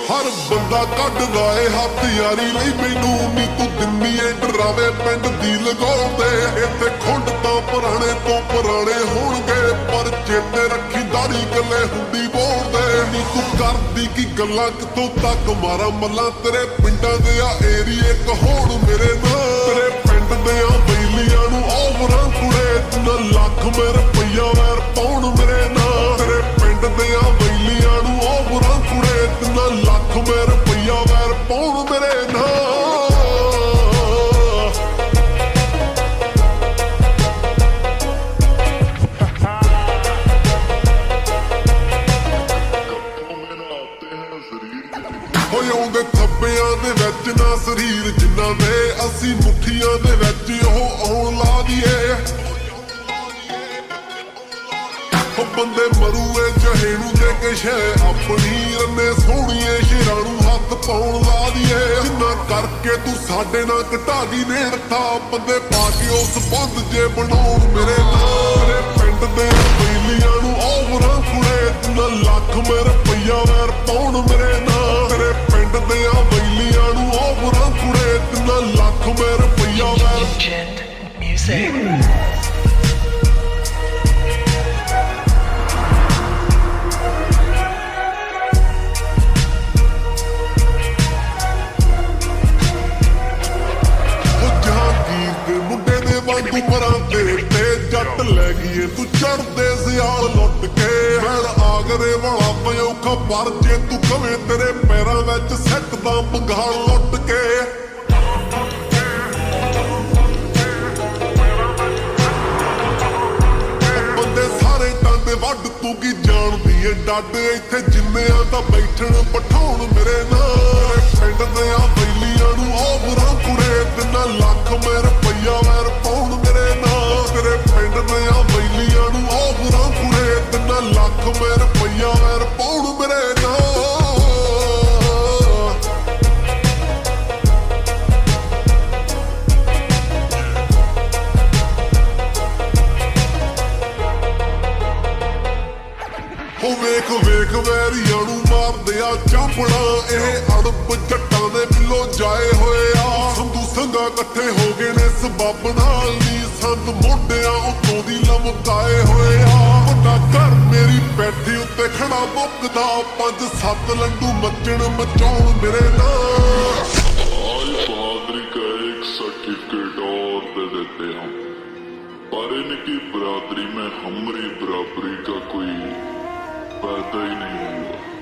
हर बंदा कड्डदा ए हथ यारी लई मैनू नी तू दिन्नी ए डरावे पिंड दी लगाउंदे इत्थे खुंड तां पुराणे तो पुराणे होणगे पर चेते रखी दाड़ी गल्ले हुंदी बोलदे नी तू करदी की गल्लां कित्थों तक मारा मल्ला तेरे पिंडां दे आ एरिए कहोण मेरे नाल तेरे पिंड दे आ बैलियां नू ओवरां कुड़े तिन्ना लख में रुपया वैर पाउण मेरे नाल तेरे पिंड दे आ बैलियां नू ओवरां कुड़े तिन्ना लख में रुपया वैर पाउण मेरे नाल होंदे थब्बियां दे विच ना शरीर जिन्ना दे असी मुठियां दे विच ओह आउण ला दीए बंदे मरूए जहे नू दे के शह अपनी रन्ने सोहणीए शेरां नू हथ पाउण ला दीए जिन्ना करके तू साडे नाल घटा दी नेड़ता बंदे पा के उस बंद जे बनाउण मेरे नाल पिंड दे बैलियां नू ओवरां कुड़े तिन्ना लख में रुपया वैर पाउण मेरे नाल तेरे पिंड दे आ बैलियां नू ओवरां कुड़े तिन्ना लख में रुपया वैर जट लै गई तू चढ़दे सियाल लुट के मैल आगरे वाला पयौखा पर जे तू कवे तेरे पैरां विच सैटदा बंगाल लुट के बंदे सारे टांडे वड्ड तू की जानदी ए डड इत्थे जिन्नियां दा बैठण पठाउण मेरे नाल पिंड दे आ बैलियां नू ओवरां कुड़े तिन्ना लख में रुपया वैर पाउण मेरे नाल तेरे पिंड दे आ बैलियां नू ओवरां कुड़े तिन्ना लख में रुपया वैर पाउण मेरे नाल वेख वेख वैरियां नू मारदे आ चापड़ा एह अड़प जट्टां दे बिलो जाए होए आ संधू संघा कट्ठे हो गए ने सबब नाल नी संद मोढियां उत्तों दी लमकाए होए आ वड्डा घर मेरी बैठी उत्ते खड़ा मुकदा 5-7 लंडू मचण मचाउण मेरे नाल आज बहादुरी का एक सर्टिफिकेट और दे देते हम पर इनकी बरादरी में हमारी बराबरी का कोई पैदा ही नहीं हुआ।